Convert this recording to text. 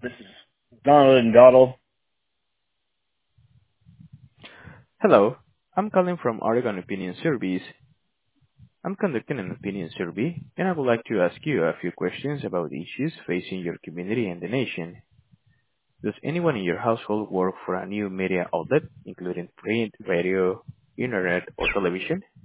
This is Donovan Goddle. Hello, I'm calling from Oregon Opinion Service. I'm conducting an opinion survey, and I would like to ask you a few questions about issues facing your community and the nation. Does anyone in your household work for a new media outlet, including print, radio, internet, or television?